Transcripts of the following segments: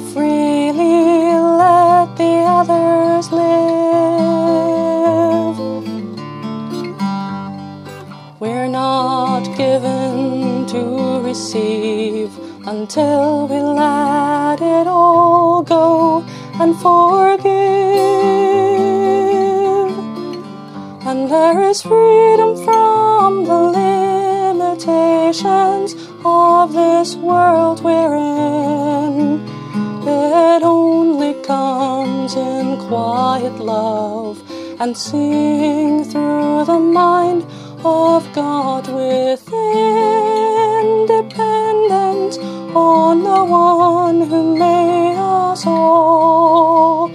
freely let the others live. We're not given to receive until we let it all go and forgive. And there is freedom from the limitations of this world we're in. It only comes in quiet love and seeing through the mind of God within, dependent on the one who made us all.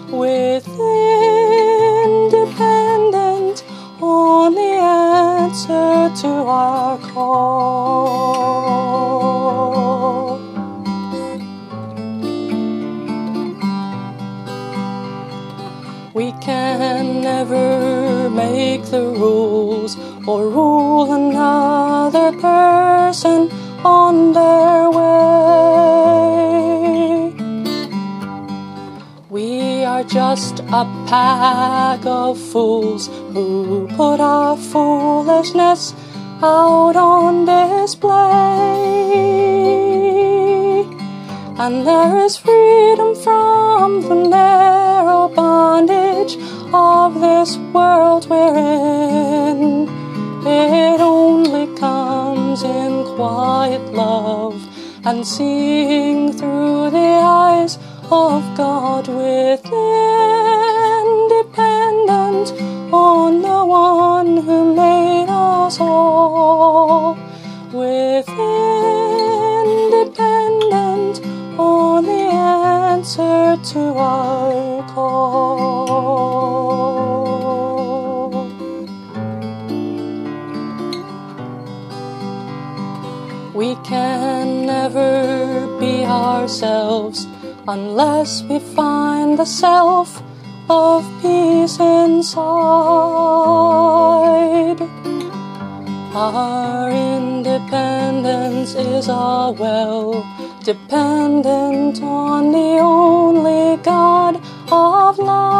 Within, dependent on the answer to our call. We can never make the rules or rule another person on their way. We are just a pack of fools who put our foolishness out on display. And there is freedom from the narrow bondage of this world we're in. It only comes in quiet love and seeing through the eyes of God within, dependent on the one who made us all. Within, dependent on the answer to our call. We can never be ourselves unless we find the self of peace inside. Our independence is a well, dependent on the only God of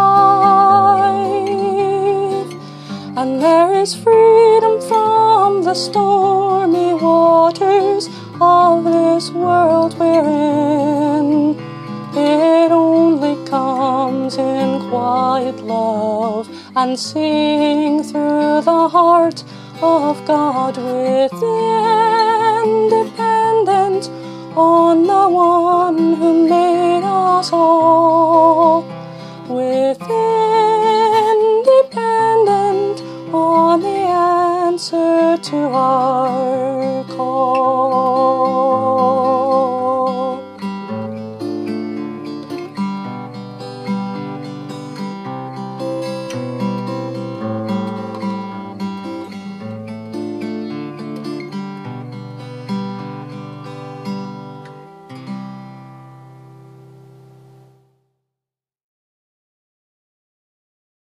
life. And there is freedom from the stormy waters of this world we're in. It only comes in quiet love and seeing through the heart of God within, dependent on the one who made us all. Within, dependent on the answer to our call.